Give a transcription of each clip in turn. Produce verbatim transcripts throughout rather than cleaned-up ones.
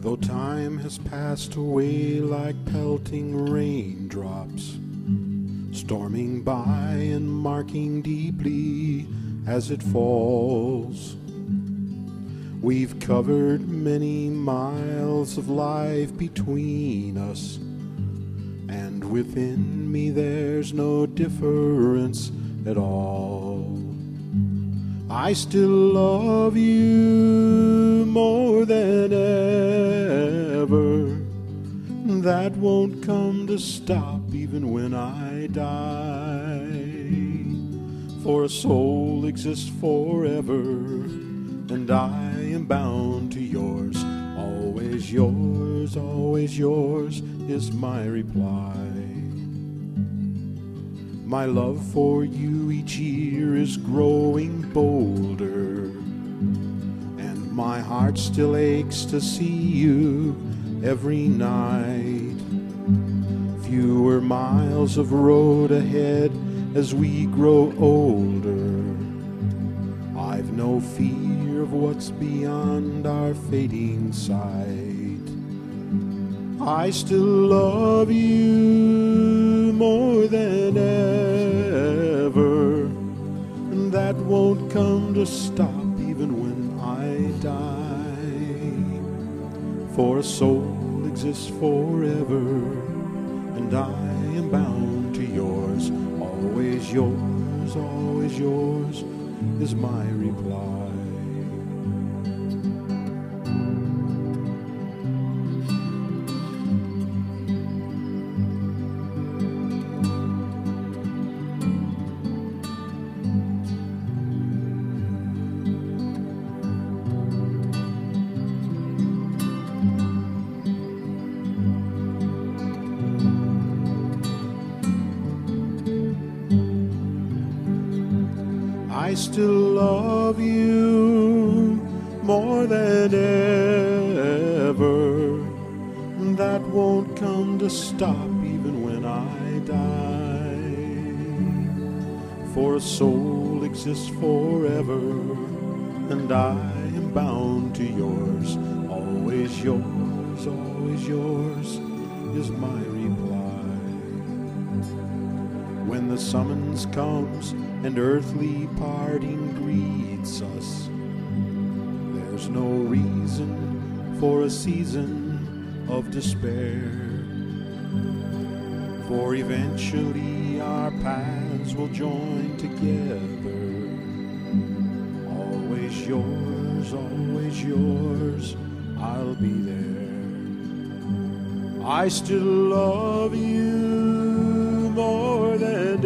Though time has passed away like pelting raindrops, storming by and marking deeply as it falls. We've covered many miles of life between us, and within me there's no difference at all. I still love you more than ever. That won't come to stop even when I die. For a soul exists forever, and I am bound to yours. Always yours, always yours is my reply. My love for you each year is growing bolder, and my heart still aches to see you every night. Fewer miles of road ahead as we grow older. I've no fear of what's beyond our fading sight. I still love you more than ever, and that won't come to stop even when I die. For a soul exists forever, and I am bound to yours. Always yours, always yours is my reply. I still love you more than ever. That won't come to stop even when I die. For a soul exists forever, and I am bound to yours. Always yours, always yours is my reply. When the summons comes and earthly parting greets us, there's no reason for a season of despair. For eventually our paths will join together. Always yours, always yours, I'll be there. I still love you more than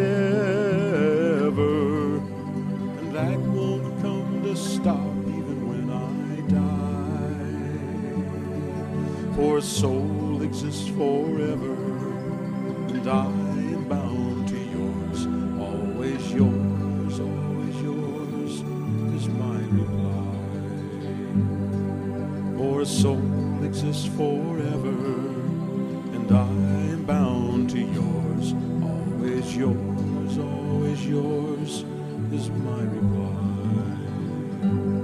ever, and that won't come to stop even when I die. For a soul exists forever, and I am bound to yours. Always yours, always yours is my reply. For a soul exists forever, and I am bound to yours. Always yours, always yours is my reply.